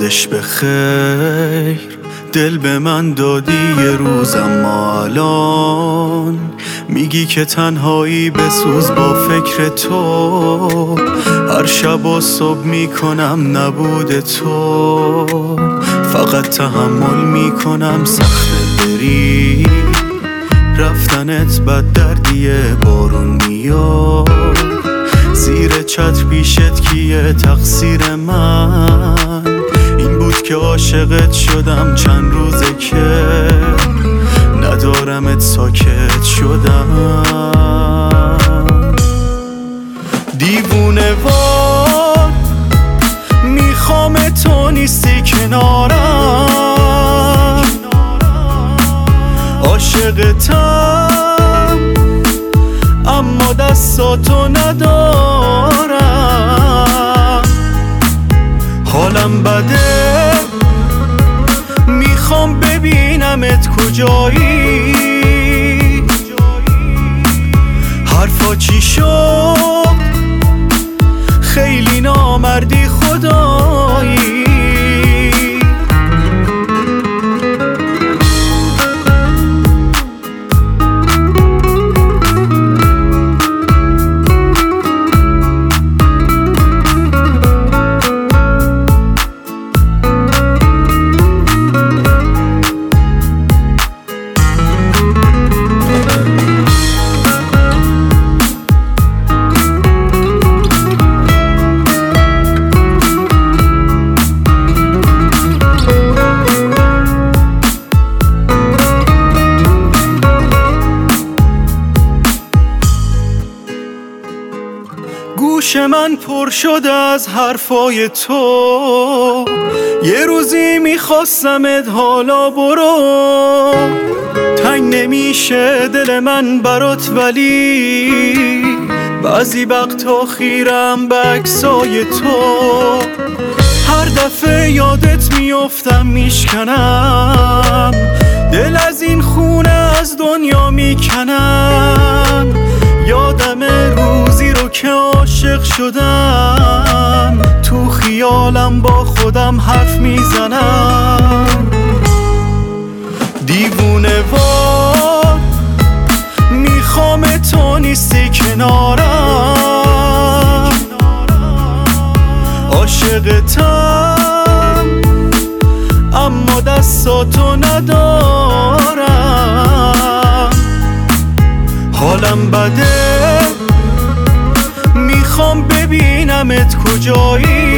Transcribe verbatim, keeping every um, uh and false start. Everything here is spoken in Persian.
یادش به خیر دل به من دادی یه روز، اما الان میگی که تنهایی بسوز با فکر تو. هر شب و صبح میکنم نبود تو، فقط تحمل میکنم سخته بری. رفتنت بد دردیه، بارون میاد زیر چتر پیشت کیه؟ تقصیر من این بود که عاشقت شدم، چند روزه که ندارمت ساکت شدم. دیوونه وار میخوام تو نیستی کنارم، عاشقتم اما دستاتو ندارم. حالم بده میخوام ببینمت کجایی، حرفا چی شد؟ خیلی نامردی خدایی. گوش من پر شده از حرفای تو، یه روزی میخواستمت حالا برو. تنگ نمیشه دل من برات، ولی بعضی وقتا خیرم به عکسای تو. هر دفعه یادت میافتم میشکنم، دل از این خونه از دنیا میکنم. یادم روزی رو که عاشق شدم، تو خیالم با خودم حرف میزنم. دیوونه وار میخوام تو نیستی کنارم، عاشقتم اما دستاتو ندارم. حالم بده میخوام ببینمت کجایی،